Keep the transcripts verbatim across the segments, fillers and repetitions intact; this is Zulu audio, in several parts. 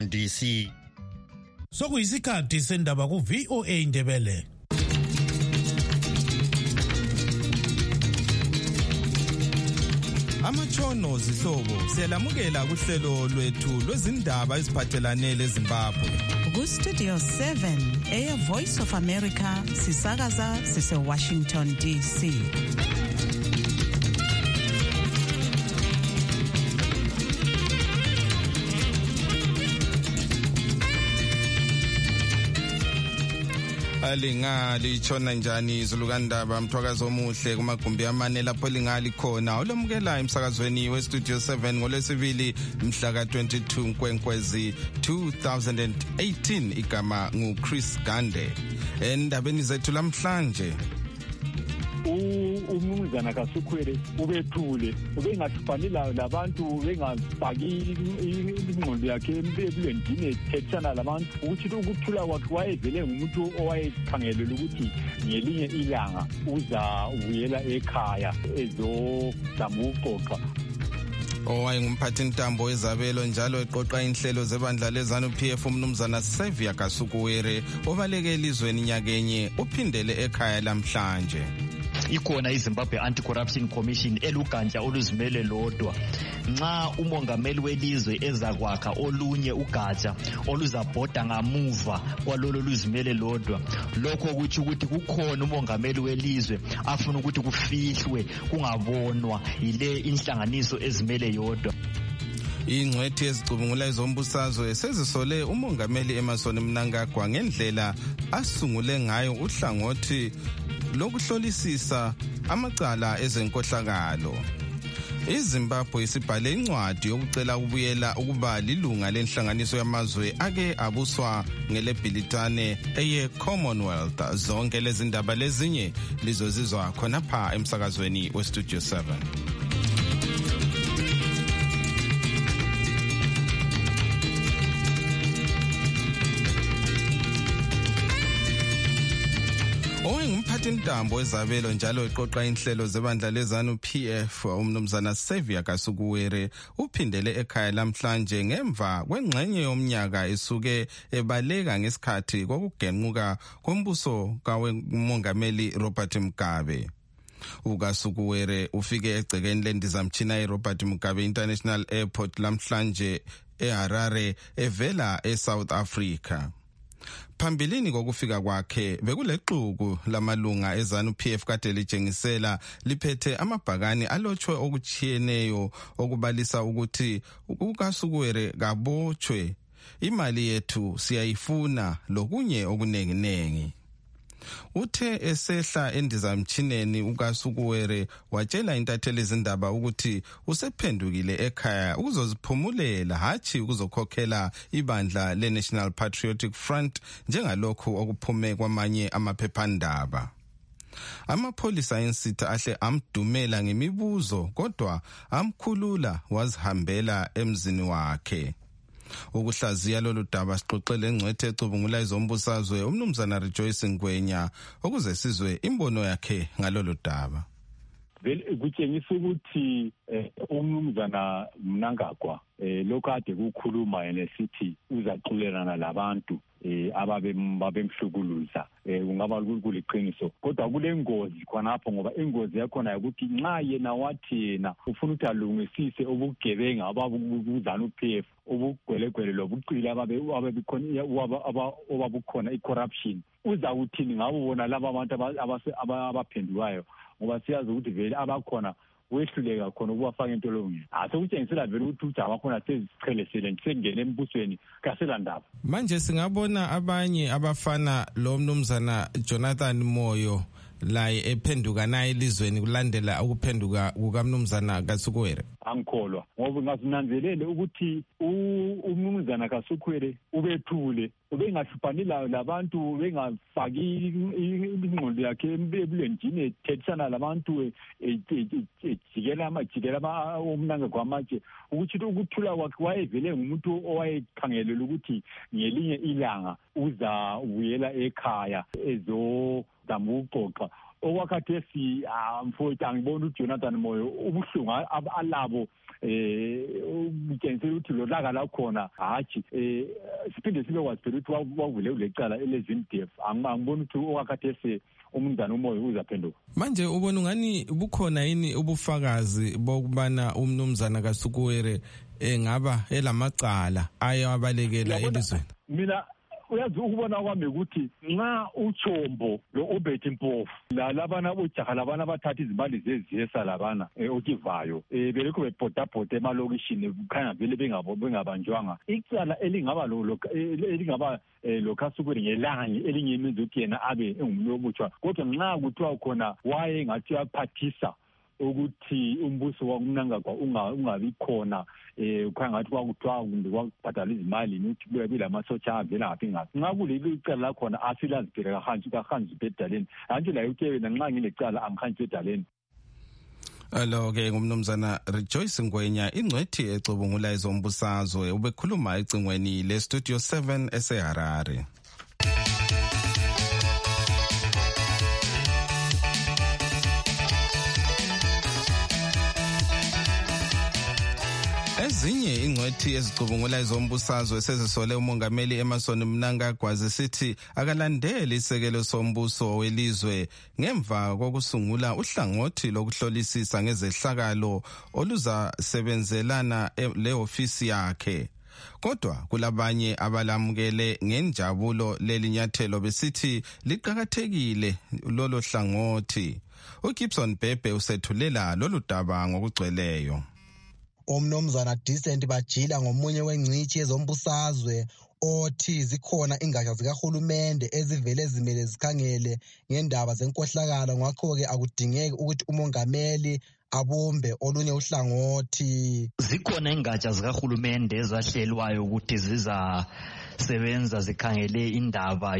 D C. Sokuyisikhathi sendaba ku V O A Indebele. Amatshono zihlobo siyalamukela kuhlelo lwethu lwezindaba eziphathelane leZimbabwe. Ku Studio seven eya Voice of America sisakaza sise Washington D C. Alingali chona njani izulukandaba mthwakazo omuhle kumagumbi amane lapho lingali khona olomukela emsakazweni we Studio seven ngolwesibili mhla ka twenty-two Nkwenkwezi two thousand eighteen igama ngu Chris Gande. Endabeni zethu lamhlanje umnumzana kaSukhwele ubethule ubengathufanela labantu bengafaki ingqondo yakhe empilweni ethethana labantu ukuthi ukuthula kwakhe wayevele ngumuntu owayekhangelela ukuthi ngelinye ilanga uza ubuyela ekhaya ezozama ukuxoxa. Owayengumphathi ntambo wezabelo njalo eqoqa inhlelo zebandla lezanu P F umnumzana Xavier Kasukuwere obaleke elizweni nyakenye uphindele ekhaya lamhlanje. Ikhona iZimbabwe Anti-Corruption Commission elugandla oluzimele lodwa. Nxa umongameli welizwe ezakwakha olunye ugatsha oluzabhoda ngamuva kwalolo luzimele lodwa, lokho kuthi ukuthi kukhona umongameli welizwe afuna ukuthi kufihlwe kungabonwa yile inhlanganiso ezimele yodwa. Ingcwethi ezicubungula izombusazwe sezisole umongameli Emmerson Mnangagwa ngendlela asungule ngayo uhlangothi lokuhlolisisa amacala ezenkohlakalo. iZimbabwe isibhale incwadi yokucela ukubuyela ukuba lilunga lenhlanganiso yamazwe ake abuswa ngelebhilitane eye Commonwealth. Zonke lezi ndaba lezinye lizozizwa khonapha emsakazweni we Studio seven. Owayengumphathi ntambo ezabelo njalo eqoqa inhlelo zebandla lezanu P F umnumzana Xavier Kasukuwere uphindele ekhaya lamhlanje ngemva kwengxenye yomnyaka esuke ebaleka ngesikhathi kokugenquka kombuso kamongameli Robert Mugabe. uKasukuwere ufike egcekeni lendizamtshina eRobert Mugabe International Airport lamhlanje eHarare evela eSouth Africa. Phambilini kokufika kwakhe bekulexuku lamalunga ezanu P F kade lijengisela liphethe amabhakani alotshwe okuchiyeneyo okubalisa ukuthi uKasukuwere kabotshwe, imali yethu siyayifuna lokunye okunenginengi. Uthe esehla endizamtshineni uKasukuwere watshela intatheli izindaba ukuthi usephendukile ekhaya ukuzoziphumulela hathi ukuzokhokhela ibandla leNational Patriotic Front njengalokhu okuphume kwamanye amaphephandaba. Amapholisa ensitha ahle amdumela ngemibuzo kodwa amkhulula wazihambela emzini wakhe. Ukuhlaziya lolu daba sixoxele engcwethe ecubungula izombusazwe umnumzana Rejoice Ngwenya ukuze sizwe imbono yakhe ngalolu daba. Vele kutshengisa ukuthi umnumzana Mnangagwa lokho ade kukhuluma yena sithi uzaxolelana labantu ababe babemhlukuluza kungaba kuliqiniso, kodwa kulengozi khonapho ngoba ingozi yakhona ukuthi nxa yena wathi yena ufuna ukuthi alungisise ubugebenga ababuzana uP F ubugwelegwele lobuqili ababe ababikhona obabukhona icorruption, uza uthini ngabo bona laba abantu abaphendukayo ngoba siyazi ukuthi vele abakhona wehluleka khona ukubafaka entolongweni. Asekutshengisela vele ukuthi ujaba khona sezichelesele sengene embusweni kasela ndaba. Manje singabona abanye abafana lo mnumzana Jonathan Moyo laye ephenduka naye elizweni kulandela ukuphenduka kukamnumzana Kasukuwere. Angikholwa ngoba ngazinanzelele ukuthi umnumzana Kasukuwere ubethule ubengahluphanela labantu bengafaki ingqondo yakhe empilweni ethethana labantu ejikela amajikela omnangagwa amatshe ukuthi ukuthula kwakhe wayevele ngumuntu owayekhangelela ukuthi ngelinye ilanga uza ubuyela ekhaya ezozama ukuxoxa. Okwakhathesi mfowethu angibona uJonathan Moyo ubuhlungu alabo eh ukutshengisa ukuthi lo laka la khona hathi eh siphinde sibe kwazi phela ukuthi wavule ulecala elezindef angiboni ukuthi okwakhathese umndana umoya uzaphenduka. Manje ubona ungani bukhona yini ubufakazi bokubana umnumzana kaSukuwere engaba elamacala ayabalekela elizweni? Mina uyazi ukubona kwami ukuthi nxa uChombo lo Obert Mpofu la labana bojaha labana bathatha izimali zeziyesa labana okivayo eh belekho bepotapota emalokishini kukhanya vele bengabo bengabanjwanga icala elingaba lo elingaba lo kaSukuwere ngelanga elinye imenze ukuthi yena abe engumlo obutshwa kodwa nxa kuthiwa khona waye ngathi yaphathisa ukuthi umbuso wakumnangagwa ungabi khona eh ukhanga ngathi kwakuthiwa kumbe kwakubhadala izimali ukuthi kuya bilamasotsha avela ngaphi ngaphi nxa kuleli icala lakhona asilazibheka kahanji kahanji bedaleni hanji la uke wena nxa nginecala angihanji bedaleni. Alo ke ngumnumzana Rejoice Ngwenya ingcwethi ecubungula izombusazwe ubekhuluma ecingweni le Studio seven eseHarare. Ezinye ingcwethi ezicubungula izombusazwe esezisole umongameli Emmerson Mnangagwa zisithi akalandeli isekelo sombuso welizwe ngemva kokusungula uhlangothi lokuhlolisisa ngezehlakalo oluzasebenzelana le ofisi yakhe. Kodwa kulabanye abalamukele ngenjabulo lelinyathelo besithi liqhakathekile lolo hlangothi. uGibson Bhebhe usethulela lolu daba ngokugcweleyo. Umnumzana Decent Bajila ngomunye wengcithi yezombusazwe othi zikhona ingatsha zikahulumende ezivele zimele zikhangele ngendaba zenkohlakalo ngakho-ke akudingeki ukuthi umongameli abumbe olunye uhlangothi. Zikhona ingatsha zikahulumende ezahlelwayo ukuthi zizasebenza zikhangele indaba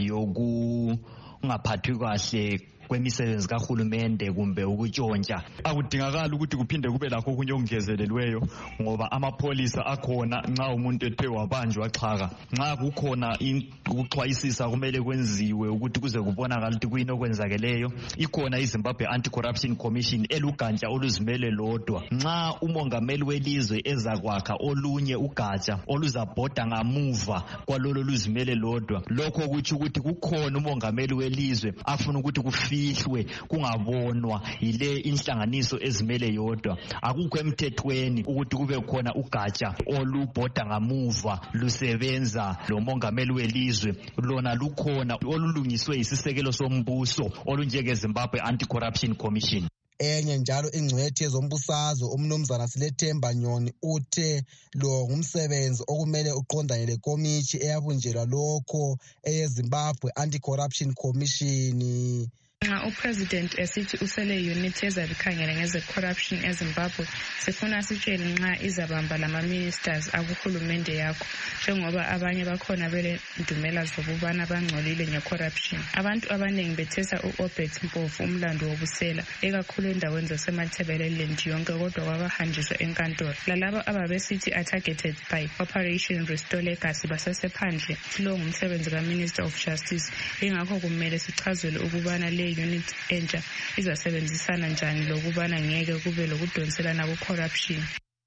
yokungaphathwi kahle kwemisebenzi kahulumende kumbe ukutshontsha. Akudingakala ukuthi kuphinde kube lakho okunye okungezelelweyo ngoba amapholisa akhona nxa umuntu ethe wabanjwa xhaka. Nxa kukhona ukuxwayisisa kumele kwenziwe ukuthi kuze kubonakala ukuthi kuyini okwenzakeleyo. Ikhona iZimbabwe Anti-Corruption Commission elugatsha oluzimele lodwa. Nxa umongameli welizwe ezakwakha olunye ugatsha oluzabhoda ngamuva kwalolo luzimele lodwa, lokho kuthi ukuthi kukhona umongameli welizwe afuna ukuthi kufike ihlwe kungabonwa yile inhlanganiso ezimele yodwa. Akukho emthethweni ukuthi kube khona ugatsha olubhoda ngamuva lusebenza lo mongameli welizwe. Lona lukhona olulungiswe isisekelo sombuso olunjenge Zimbabwe Anti-Corruption Commission. Enye njalo ingcwethi yezombusazwe umnumzana Silethemba Nyoni uthe lo ngumsebenzi okumele uqondane lekomithi eyabunjelwa lokho eyeZimbabwe Anti-Corruption Commission. Nxa upresident esithi usele unit ezabikhangela ngeze corruption eZimbabwe sifuna sitshele nxa izabamba lama ministers akuhulumende yakho njengoba abanye bakhona bele ndumela zokubana bangcolile ngecorruption. Abantu abaningi bethesa uObert Mpofu umlando wobusela ekakhulu endaweni zasemathebeleland yonke kodwa kwabahanjiswa enkantolo. Lalabo ababesithi are targeted by Operation Restore Legacy basesephandle. Lo ngumsebenzi kaMinister of Justice ingakho kumele sichazele ukubana le unit entsha izasebenzisana njani lokubana ngeke kube lokudonselana ku-corruption.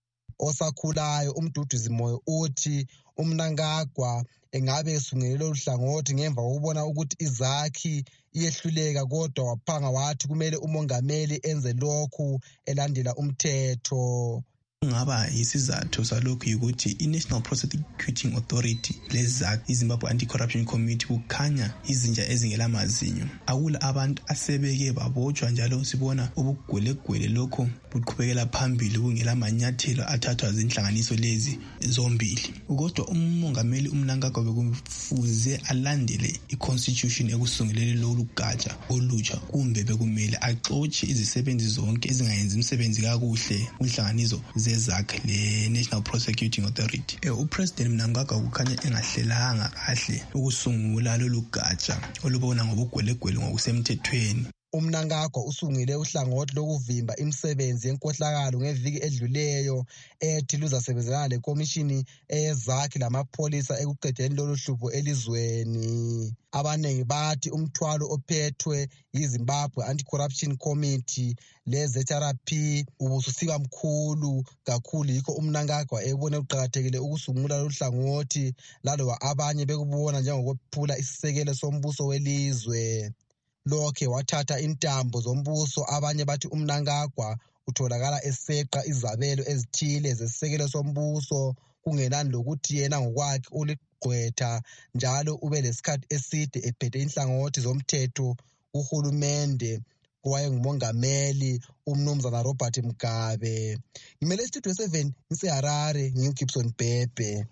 Osakhulayo umduduzi moyo uthi uMnangagwa engabe esungulele lolu hlangothi ngemva kokubona ukuthi izakhi iyehluleka kodwa waphanga wathi kumele umongameli enze lokhu elandela umthetho. Ngaba isizathu salokhu ukuthi iNational Prosecuting Authority lezakhi iZimbabwe Anti-Corruption Committee kukhanya izinja ezingelamazinyo. Akula abantu asebeke babotshwa njalo sibona ubugwelegwele lokho buqhubekela phambili kungela manyathelo athathwa zinhlanganiso lezi zombili. Kodwa umongameli uMnangagwa bekufuze alandele iConstitution ekusungulele lo lugatsha olutsha kumbe bekumele axotshe izisebenzi zonke ezingayenzi imisebenzi kakuhle kunhlanganiso ezakhe le National Prosecuting Authority. Eh uPresident Mnangagwa kukhanya engahlelanga kahle ukusungula lo lugatsha olubona ngobugwelegwele ngokusemthethweni. uMnangagwa usungile uhlangothi lokuvimba imisebenzi yenkohlakalo ngeviki edluleyo ethi luzasebenzelana lekomishini eyezakhi lamapholisa ekuqedeni lolu hlupho elizweni. Abanengi bathi umthwalo ophethwe yiZimbabwe Anti-Corruption Committee le-Z R P ubususiba mkhulu kakhulu, yikho uMnangagwa ebone kuqakathekile ukusungula lolu hlangothi laloba abanye bekubona njengokuphula isisekelo sombuso welizwe. Lokhe wathatha intambo zombuso, abanye bathi uMnangagwa utholakala eseqa izabelo ezithile zesisekelo sombuso kungenani lokuthi yena ngokwakhe uligqwetha njalo ube lesikhathi eside ephethe inhlangothi zomthetho uhulumende owayengumongameli umnumzana Robert Mugabe. Ngimele Studio seven ngiseHarare, nginguGibson Bhebhe.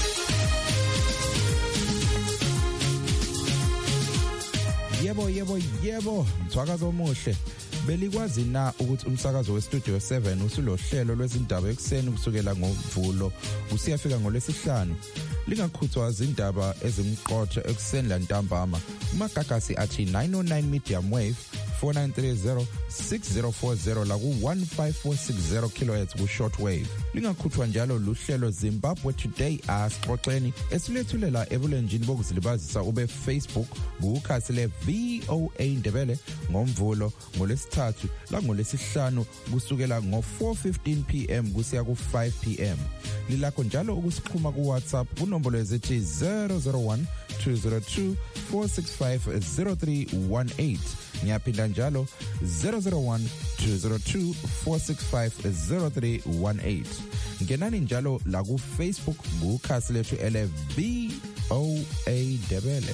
Yebo yebo yebo, mthwakazo omuhle. Belikwazi na ukuthi umsakazo weStudio seven usulohlelo lwezindaba ekseni kusukela ngoMvulo usiyafika ngolwesihlanu? Lingakhuthwa izindaba ezimqotho ekseni lantambama. Umagagasi athi nine oh nine medium wave four nine three zero six zero four zero la ku one five four six zero kilohertz ku shortwave. Lingakhuthwa njalo luhlelo Zimbabwe Today asixoxeni esilethulela ebulenjini bokuzilibazisa ube Facebook bukhasi le V O A Ndebele ngoMvulo ngolesithathu la ngolesihlanu kusukela ngo four fifteen p m kusiya ku five p m. Lilakho njalo ukusixhuma ku WhatsApp kunombolo ezithi zero zero one two zero two four six five zero three one eight. Ngiyaphinda njalo zero zero one two zero two four six five zero three one eight. Ngenani njalo la ku Facebook kukhasi lethu ele V O A Ndebele.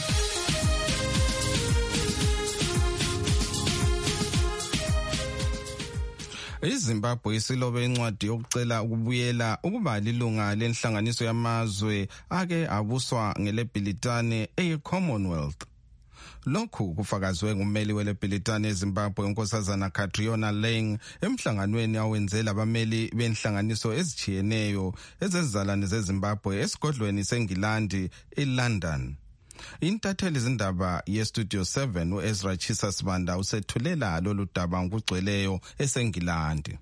iZimbabwe isilobe incwadi yokucela ukubuyela ukuba lilunga lenhlanganiso yamazwe ake abuswa ngelebhilitane eyi-Commonwealth. Lokhu kufakazwe ngummeli welebhilitane eZimbabwe unkosazana Catriona Laing emhlanganweni awenzela abameli benhlanganiso ezijiyeneyo ezezizalwane zeZimbabwe esigodlweni seNgilandi eLondon. Intatheli izindaba yeStudio seven uEzra Chisa Sibanda usethulela lolu daba ngokugcweleyo eseNgilandi.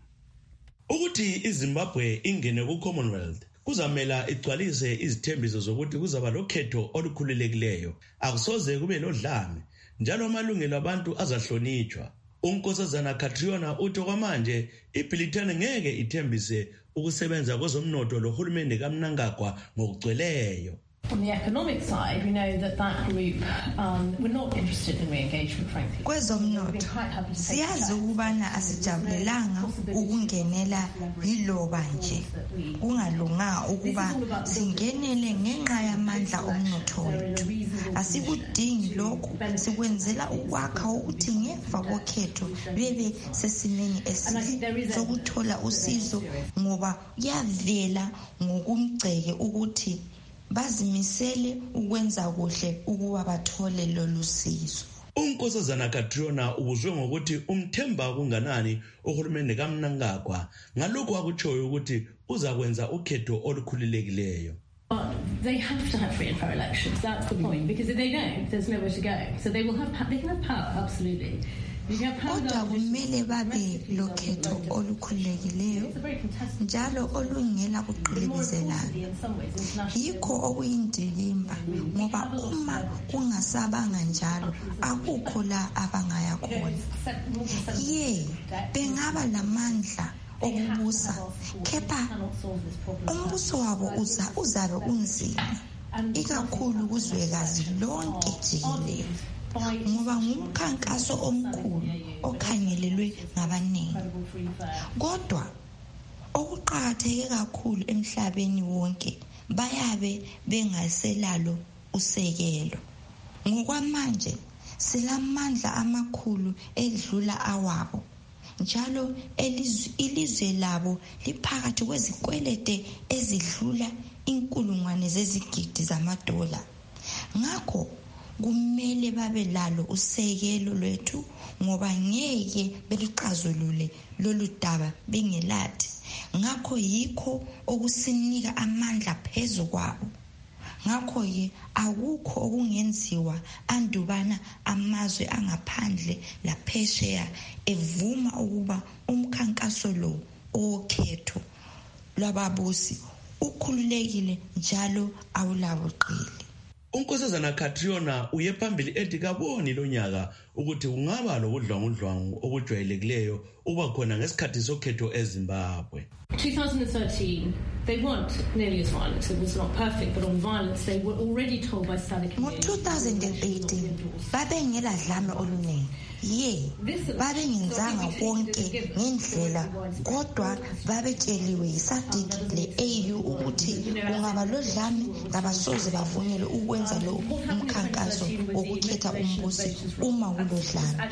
Ukuthi iZimbabwe ingene ku-Commonwealth kuzamela igcwalise izithembiso zokuthi kuzaba lokhetho olukhululekileyo, akusoze kube lodlame njalo amalungelo abantu azahlonitshwa. Unkosazana Catriona uthi kwamanje ibhilitane ngeke ithembise ukusebenza kwezomnotho lohulumende kaMnangagwa ngokugcweleyo. On the economic side, we know that that group um, were not interested in re-engagement, frankly. Kwezomnotho siyazi ukubana asijabulelanga ukungenela yiloba nje kungalunga ukuba singenele ngenxa yamandla omnotho wethu. Asikudingi lokhu, sikwenzela ukwakha ukuthi ngemva kokhetho bebe sesimeni esihle sokuthola usizo ngoba kuyavela ngokumgceke ukuthi bazimisele ukwenza kuhle ukuba bathole lolu sizo. Unkosazana Catriona ubuzwe ngokuthi umthemba kunganani uhulumende kaMnangagwa ngalokho akutshoyo ukuthi uzakwenza ukhetho olukhululekileyo. They have to have free and fair elections. That's the point, because if they don't, there's nowhere to go. So they will have they can have power, absolutely. Kodwa kumele babe lokhetho olukhululekileyo njalo olungela kuqilikizelana. Yikho okuyindilimba ngoba uma kungasabanga njalo akukho la abangaya khona. Ye bengaba lamandla okubusa kepha umbuso wabo uza uzabe unzima ikakhulu kuzwekazi lonke jikelele ngoba ngumkhankaso omkhulu okhangelelwe ngabaningi. Kodwa okuqakatheke kakhulu emhlabeni wonke bayabe bengaselalo usekelo. Ngokwamanje silamandla amakhulu edlula awabo njalo ilizwe labo liphakathi kwezikwelete ezidlula inkulungwane zezigidi zamadola. Ngakho kumele babe lalo usekelo lwethu ngoba ngeke belixazulule lolu daba bengelathi. Ngakho yikho okusinika amandla phezu kwabo. ngakho-ke akukho okungenziwa andubana amazwe angaphandle laphesheya evuma ukuba umkhankaso lo okhetho lwababusi ukhululekile njalo awulabuqili. Unkosazana Catriona uye phambili ethi kaboni lo nyaka ukuthi kungaba lokudlwangudlwangu okujwayelekileyo ukuba khona ngesikhathi sokhetho eZimbabwe. twenty thirteen, they weren't nearly as violent. It was not perfect, but on violence, they were already told by SADC. ngo-twenty eighteen babengela dlame oluningi. Ye, babengenzanga konke ngendlela kodwa babetsheliwe yiSADC le-A U ukuthi kungaba lo dlame ngabasoze bavunyelwe ukwenza lo umkhankaso wokukhetha umbusi uma kulo dlame.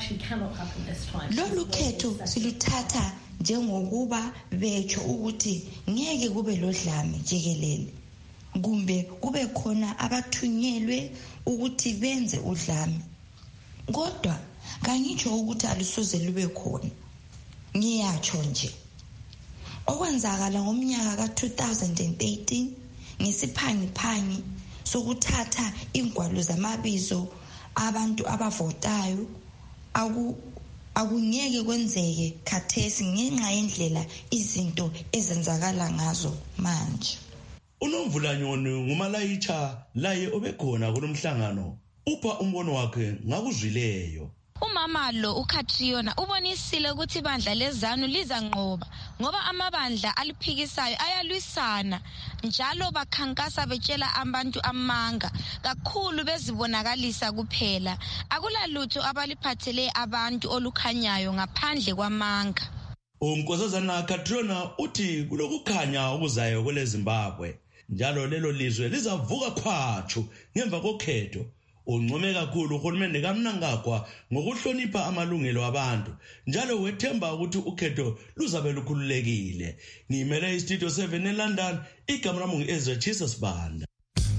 Lolu khetho siluthatha njengokuba betsho ukuthi ngeke kube lo dlame jikelele kumbe kube khona abathunyelwe ukuthi benze udlame. Kodwa kangitsho ukuthi alusoze lube khona. Ngiyatsho nje okwenzakala ngomnyaka ka-two thousand eighteen ngesiphangiphangi sokuthatha ingwalo zamabizo abantu abavotayo aku akungeke kwenzeke khathesi ngenxa yendlela izinto ezenzakala ngazo manje. UNomvulanyoni ngumalayitsha laye obekhona kulomhlangano upha umbono wakhe ngakuzwileyo. Umama lo uCatriona ubonisile ukuthi ibandla lezanu lizanqoba ngoba amabandla aliphikisayo ayalwisana njalo bakhankasa betshela abantu amanga kakhulu bezibonakalisa kuphela akulalutho abaliphathele abantu olukhanyayo ngaphandle kwamanga. Unkosazana Catriona uthi kulokukhanya okuzayo kwele Zimbabwe njalo lelo lizwe lizavuka khwatshu ngemva kokhetho. Uncome kakhulu uhulumende kaMnangagwa ngokuhlonipha amalungelo abantu njalo wethemba ukuthi ukhetho luzabe lukhululekile. Ngimele iStudio seven eLondon, igama lami ngu-Ezra Jesus Banda.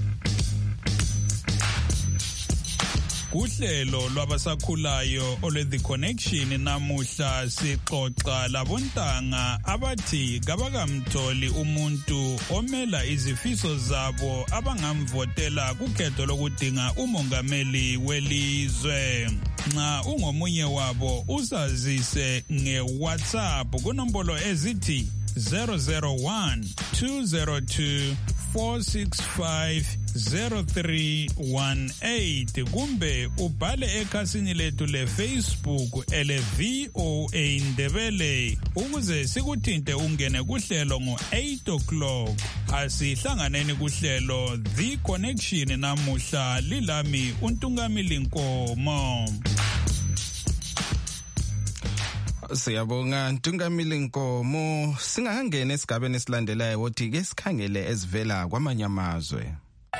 Uhlelo lwabasakhulayo ole The Connection namuhla sixoxa labontanga abathi kabakamtholi umuntu omela izifiso zabo abangamvotela kukhetho lokudinga umongameli welizwe. Nxa ungomunye wabo usazise nge-WhatsApp kunombolo ezithi zero zero one two zero two four six five zero three one eight kumbe ubhale ekhasini lethu le-Facebook ele V O A Ndebele ukuze sikuthinte ungene kuhlelo ngo-eight o'clock. Asihlanganeni kuhlelo The Connection namuhla lilami uNtungamili Nkomo. Siyabonga Ntungamili Nkomo. Singangena esigabeni esilandelayo wothi ke sikhangele ezivela kwamanye amazwe.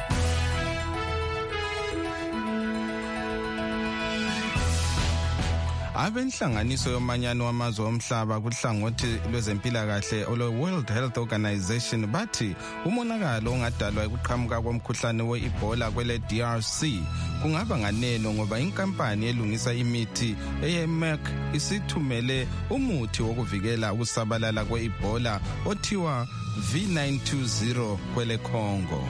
Abenhlanganiso yomanyano wamazwe omhlaba kuhlangothi lwezempilakahle olo World Health Organization bathi umonakalo ongadalwa ukuqhamuka komkhuhlane we-Ebola kwele D R C kungaba nganeno ngoba inkampani elungisa imithi eye-Merck isithumele umuthi wokuvikela ukusabalala kwe-Ebola othiwa V nine two zero kwele Congo.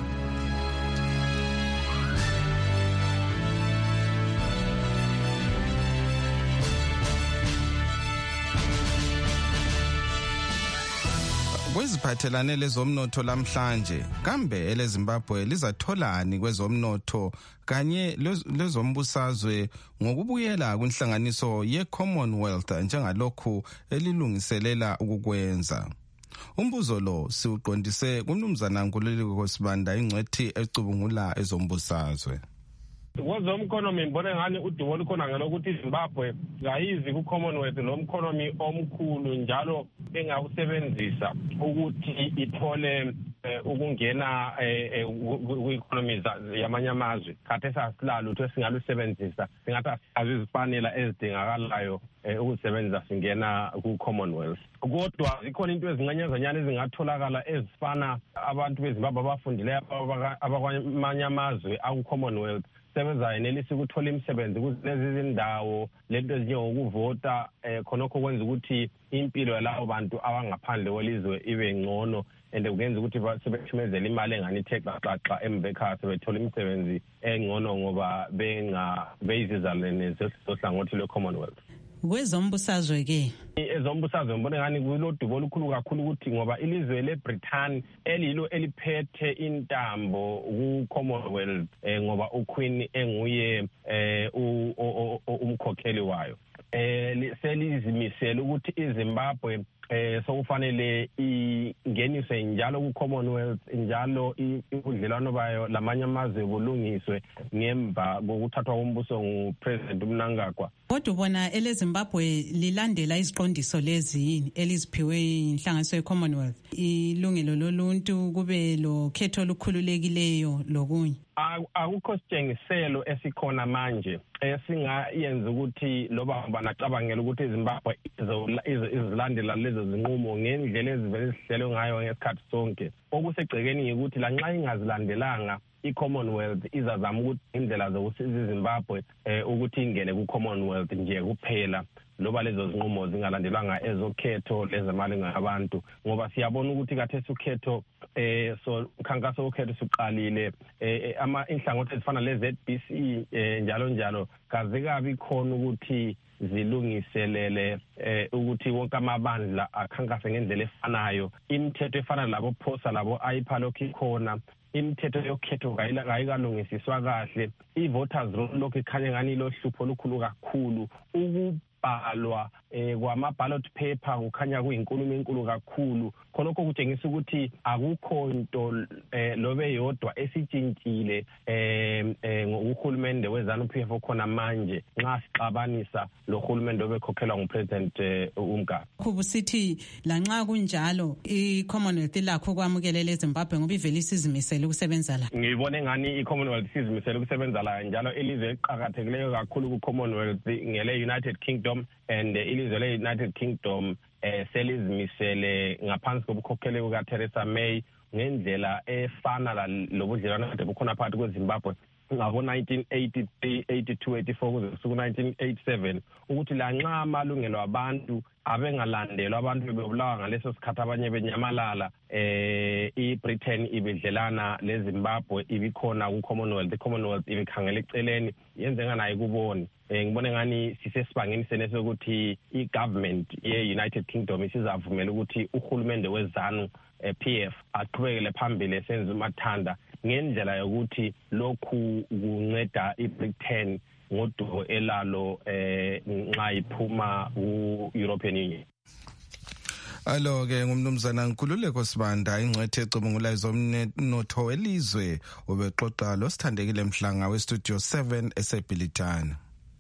Kweziphathelane lezomnotho lamhlanje kambe ele Zimbabwe lizatholani kwezomnotho kanye lezombusazwe ngokubuyela kwinhlanganiso ye-Commonwealth njengalokhu elilungiselela ukukwenza. Umbuzo lo siuqondise kuMnumzana Nkululeko Sibanda ingcwethi ecubungula ezombusazwe. Kwezomkhonomi ngibona ngani udumo lukhona ngelokuthi iZimbabwe ngayizi ku-Commonwealth nomkhonomi omkhulu njalo engawusebenzisa ukuthi ithole ukungena ku-economy yamanye amazwe. Khathesi asilalo ukuthi singalusebenzisa singathi asazi izipanela ezidingakalayo ukusebenzisa singena ku-Commonwealth. Kodwa zikhona into ezincanyazanyana ezingatholakala ezifana abantu beZimbabwe abafundileyo abakwamanye amazwe aku-Commonwealth sebezayenelisa ukuthola imisebenzi kulezi zindawo lento ezinjengokuvota khonokho kwenza ukuthi impilo yalabo bantu abangaphandle kwelizwe ibe ngcono and kungenza ukuthi sebethumezela imali engani ithe xaxa embekhaya sebethola imisebenzi engcono ngoba benga beyizizalwane zohlangothi lwe-Commonwealth. Kwezombusazwe ke ezombusazwe ngibona ngani kulodubo olukhulu kakhulu ukuthi ngoba ilizwe leBritain elilo eliphethe intambo ku-Commonwealth ngoba uQueen enguye umkhokheli wayo eh selizimisela ukuthi iZimbabwe eh sokufanele ingeniswe njalo ku-Commonwealth njalo ubudlelwano bayo lamanye amazwe bulungiswe ngemva kokuthathwa kombuso nguPresident uMnangagwa. Kodwa ubona eleZimbabwe lilandela iziqondiso lezi eliziphiwe inhlanganiso ye-Commonwealth, ilungelo loluntu kube lo khetho olukhululekileyo lokunye. Akukho sitshengiselo esikhona manje esingayenza ukuthi loba banacabangela ukuthi iZimbabwe izilandela lezo zinqumo ngendlela ezivele sihlelwe ngayo ngesikhathi sonke. Okusegcekeni ukuthi lanxa ingazilandelanga i-Commonwealth izazama ukuthi indlela zokusiza iZimbabwe ukuthi ingene ku-Commonwealth nje kuphela loba lezo zinqumo zingalandelwanga ezokhetho lezemali ngabantu ngoba siyabona ukuthi kathesi ukhetho eh so ukhankaso ukhetho suqalile eh ama inhlangothi ezifana le-Z B C eh njalo njalo kazikabi khona ukuthi zilungiselele eh ukuthi wonke amabandla akhankase ngendlela efanayo. Imithetho efana labo phosa labo ayipa lokho ikhona, imithetho yokhetho kayikalungisiswa kahle, i-voters roll lokho ikhanya ngani lo hlupho olukhulu kakhulu. Ukubhalwa eh kwama-ballot paper kukhanya kuyinkulumo enkulu kakhulu, khonokho kutshengisa ukuthi akukho into eh lobe yodwa esitshintshile eh ngokuhulumende weZANU P F okhona manje nxa sixabanisa lo hulumende obekhokhelwa nguPresident uMnangagwa. Kubusithi lanxa kunjalo i-Commonwealth lakho kwamukelela eZimbabwe ngoba ivele isizimisele ukusebenza la. Ngibone ngani i-Commonwealth isizimisele ukusebenza la njalo ilizwe eliqhakathekileyo kakhulu ku-Commonwealth ngele United Kingdom and ilizwe le-United Kingdom eh selizimisele ngaphansi kobukhokheli bukaTheresa May ngendlela efana lobudlelwano kade bukhona phakathi kweZimbabwe ngabo nineteen eighty-three, eighty-two, eighty-four kuze kusuku nineteen eighty-seven ukuthi lanxa amalungelo abantu abengalandelwa abantu bebulawa ngaleso sikhathi abanye benyamalala eh iBritain ibidlelana leZimbabwe ibikhona ku-Commonwealth, i-Commonwealth ibikhangela eceleni yenze nganayi kuboni. Eh ngibone ngani sisesibangeni senese ukuthi i-government ye-United Kingdom isizavumela ukuthi uhulumende weZANU P F aqhubekele phambili senze umathanda ngendlela yokuthi lokhu kunceda iBritain ngodubo elalo eh nxa iphuma ku-European Union. Alo ke ngumnumzana Nkululeko Sibanda ingcwethe ecubungula izomnotho welizwe ubexoxa lo sithandekile Mhlanga we Studio seven eseBhilitane.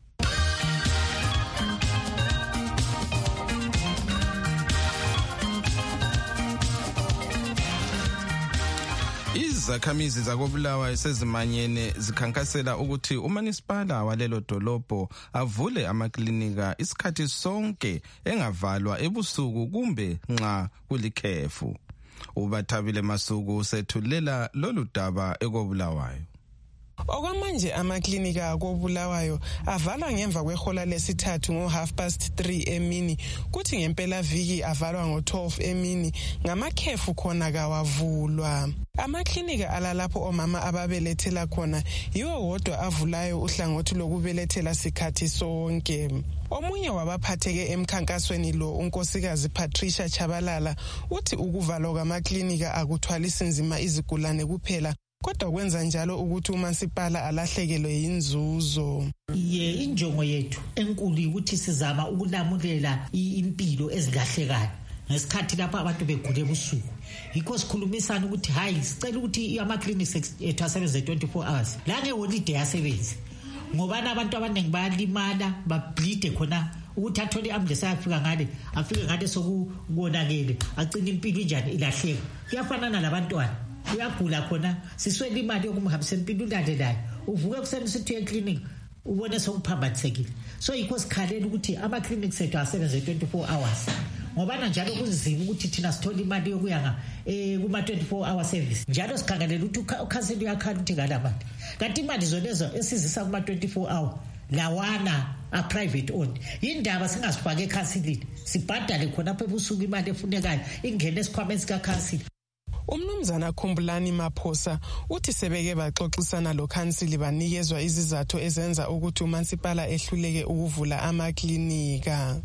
Izakhamizi zakobulawa esezimanyene zikhankasela ukuthi uManisipala walelo dolobho avule amaklinika isikhathi sonke engavalwa ebusuku kumbe nxa kulikhefu. Ubathabile Masuku sethulela lolu daba ekobulawayo. Okwamanje amaklinika akobulawayo avalwa ngemva kwehola lesithathu ngo half past three emini kuthi ngempela viki avalwa ngo twelve emini ngamakhefu khona kawavulwa. Amaklinika alalapho omama ababelethela khona yiwo wodwa avulayo uhlangothi lokubelethela sikhathi sonke. Omunye wabaphatheke emkhankasweni lo unkosikazi Patricia Chabalala uthi ukuvalwa kwamaklinika akuthwalisi nzima izigulane kuphela kodwa kwenza njalo ukuthi uMansipala alahlekelwe yinzuzo. Ye injongo yethu enkulu ukuthi sizama ukulamulela impilo ezilahlekayo ngesikhathi lapha abantu begule ebusuku. Yikho sikhulumisana ukuthi hayi sicela ukuthi ama-clinics ethu asebenze twenty-four hours la ngeholiday asebenze ngoba abantu abaningi bayalimala bableede khona ukuthi athole ambulance ayafika ngale afike ngale sokukonakele agcina impilo njani ilahleka. Kuyafanana labantwana uyagula khona siswele imali yokumhambisa empilo ulandelayo uvuke kuseni sithi eclinic ubone sokuphambathekile. So yikho sikhalela ukuthi ama-clinics ethu asebenze twenty-four hours ngoba njalo kunzima ukuthi thina sithole imali yokuya eh kuma twenty-four hour service njalo sikhangelela ukuthi ukhanseli yakhala ukuthi ngalabantu kanti imali zolezo esizisa kuma twenty-four hour lawana a private owned indaba singasifake ekhanselini sibhadale khona apha ebusuku imali efunekayo ingene esikhwameni sika council. Umnumzana Khumbulani Maphosa uthi sebeke baxoxisana lokhansili banikezwa izizathu ezenza ukuthi uMansipala ehluleke ukuvula amaklinika.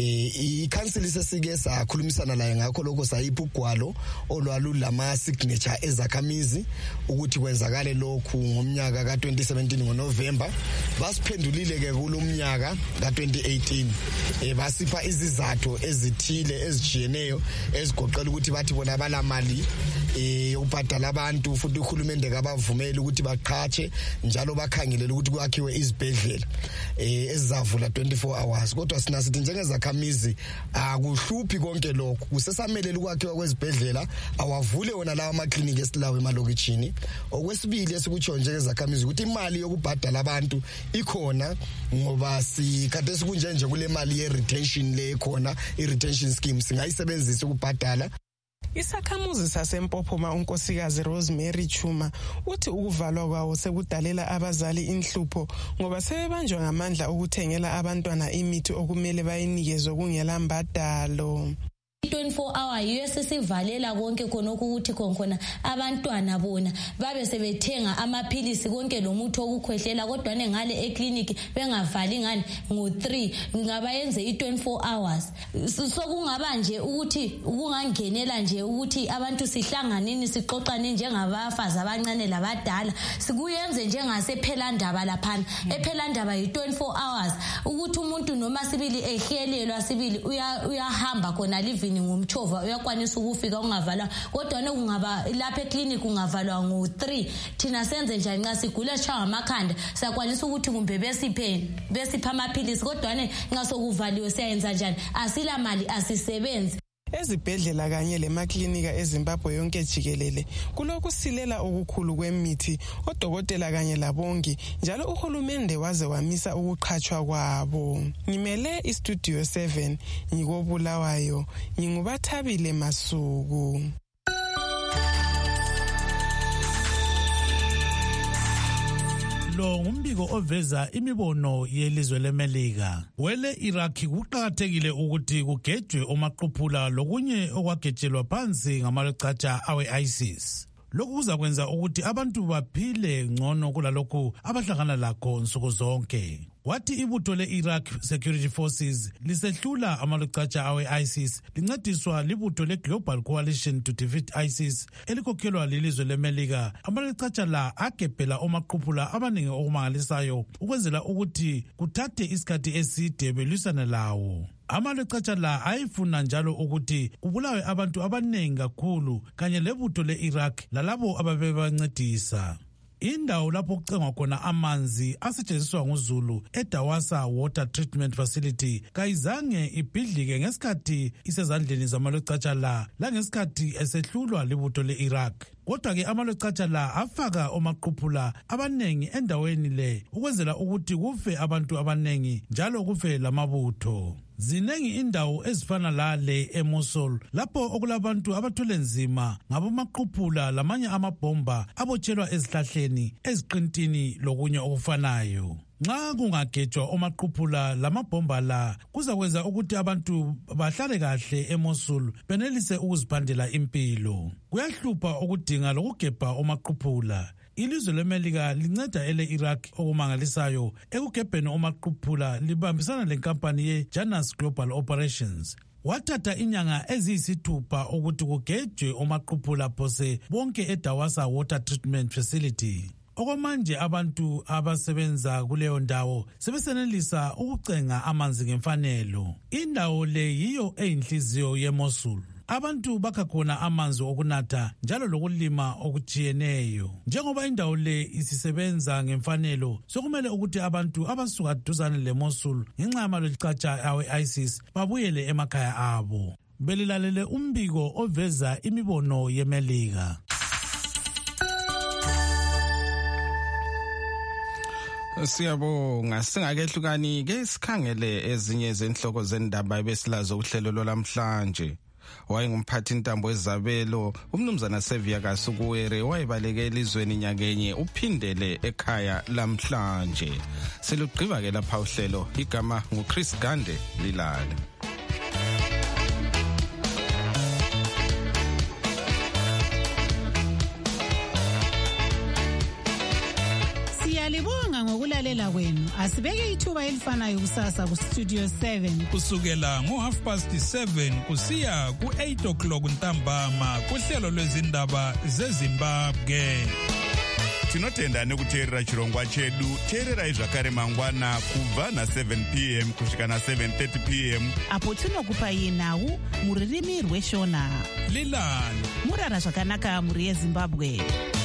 Eh ikhansili sesike sakhulumisana laye ngakho lokho sayipha ugwalo olwalulama signature ezakhamizi ukuthi kwenzakale lokhu ngomnyaka ka twenty seventeen ngoNovember. Basiphendulile ke kulomnyaka ka twenty eighteen eh basipha izizathu ezithile ezijiyeneyo ezigoqela ukuthi bathi bona balamali eh ubhadala abantu futhi uhulumende kabavumeli ukuthi baqhatshe njalo bakhangelele ukuthi kwakhiwe izibhedlela eh ezizavula twenty-four hours. Kodwa sina sithi njengeza khamizi akuhluphi konke lokho kusesamelele ukwakhiwa kwezibhedlela awavule wona lawa amaklinika esilawe emalokitshini. Okwesibili esikutsho njengezakhamizi ukuthi imali yokubhadala abantu ikhona ngoba sikade sikunje nje kule mali ye retention le khona i retention scheme singayisebenzisa ukubhadala. Isakhamuzi saseMpophoma unkosikazi Rosemary Chuma uthi ukuvalwa kwawo sekudalela abazali inhlupho ngoba sebebanjwa ngamandla ukuthengela abantwana imithi okumele bayinikezwe kungela mbadalo. twenty-four hour yiyo sesivalela konke khonokho ukuthi khona abantwana bona babe sebethenga amaphilisi konke lomuthi okukhwehlela kodwa ngale eclinic bengavali ngani ngo three ngabayenze i twenty-four hours. So kungaba nje ukuthi kungangenela nje ukuthi abantu sihlanganeni sixoxane njengabafazi abancane labadala sikuyenze njengasephela ndaba lapha. Ephela ndaba yi twenty-four hours ukuthi umuntu noma sibili ehlelelwa sibili uyahamba khona live ngumchova uyakwanisa ukufika ungavala kodwa nekungaba lapha eclinic ungavalwa ngo three thina senze njani nxa sigula sishaya ngamakhanda sakwanisa ukuthi kumbe besipheni besipha amaphilisi kodwa ne ngasokuvaliwe siyayenza njani asila mali asisebenzi. Ezibhedlela kanye lemaklinika eZimbabwe yonke jikelele kulokhu silela okukhulu kwemithi odokotela kanye labongi njalo uhulumende waze wamisa ukuqhatshwa kwabo. Ngimele istudio seven ngikobulawayo ngingubathabile Masuku. Lo ngumbiko oveza imibono yelizwe leMelika. Wele Iraq kuqakathekile ukuthi kugejwe omaqhuphula lokunye okwagejelwa phansi ngamalechacha awe ISIS. Lokhu kuzakwenza ukuthi abantu baphile ngcono kulalokhu abahlangana lakho nsuku zonke. Wathi ibutho le-Iraq Security Forces lisehlula amalechacha awe ISIS lincediswa libutho le-Global Coalition to Defeat ISIS elikhokhelwa lilizwe leMelika. Amalechacha la agebhela omaqhuphula abaningi okumangalisayo ukwenzela ukuthi kuthathe isikhathi eside belwisana lawo. Amalechacha la ayifuna njalo ukuthi kubulawe abantu abaningi kakhulu kanye lebutho le-Iraq lalabo ababebancedisa. Indawo lapho kucengwa khona amanzi asetshenziswa nguZulu eDawasa Water Treatment Facility kayizange ibhidlike ngesikhathi isezandleni zamalechacha la langesikhathi esehlulwa libutho le-Iraq. Kodwa ke amalechacha la afaka omaqhuphula abanengi endaweni le ukwenzela ukuthi kufe abantu abanengi njalo kufe lamabutho. Zinengi indawo ezifana lale eMosul lapho okulabantu abathwele nzima ngabomaqhuphula lamanye amabhomba abotshelwa ezihlahleni eziqintini lokunye okufanayo. Nxa kungagejwa omaqhuphula lamabhomba la kuzakwenza ukuthi abantu bahlale kahle eMosul benelise ukuziphandela impilo. Kuyahlupha ukudinga lokugebha omaqhuphula. Ilizwe leMelika linceda ele-Iraq okumangalisayo ekugebheni omaqhuphula libambisana lenkampani ye-Janus Global Operations. Wathatha inyanga eziyisithupha ukuthi kugejwe omaqhuphula phose bonke eDawasa Water Treatment Facility. Okwamanje abantu abasebenza kuleyo ndawo sebesenelisa ukucenga amanzi ngemfanelo. Indawo le yiyo eyinhliziyo yeMosul. Abantu bakha khona amanzi okunatha njalo lokulima okujiyeneyo. Njengoba indawo le isisebenza ngemfanelo sokumele ukuthi abantu abasuka duzane leMosul ngenxa yamalechacha awe ISIS babuyele emakhaya abo. Belilalele umbiko oveza imibono yeMelika. Siyabonga singakehlukani ke sikhangele ezinye zenhloko zendaba ebesilazo uhlelo lwamhlanje. Wayengumphathi intambo ezabelo umnumzana Sevia Kasukuwere wayebaleke elizweni nyakenye uphindele ekhaya lamhlanje. Selugqiba ke lapha uhlelo igama nguChris Gande Lilala. Siyalibonga ngokulalela kwenu. Asibeke ithuba elifanayo kusasa ku Studio seven. Kusukela ngo half past seven kusiya ku eight o'clock ntambama kuhlelo lwezindaba zeZimbabwe. Tinotenda nekuteerera chirongwa chedu. Teererai zvakare mangwana kubva na seven p m kusvika na seven thirty p m apo tinokupai nhau muririmi rweshona. Lilani murara zvakanaka muri yeZimbabwe.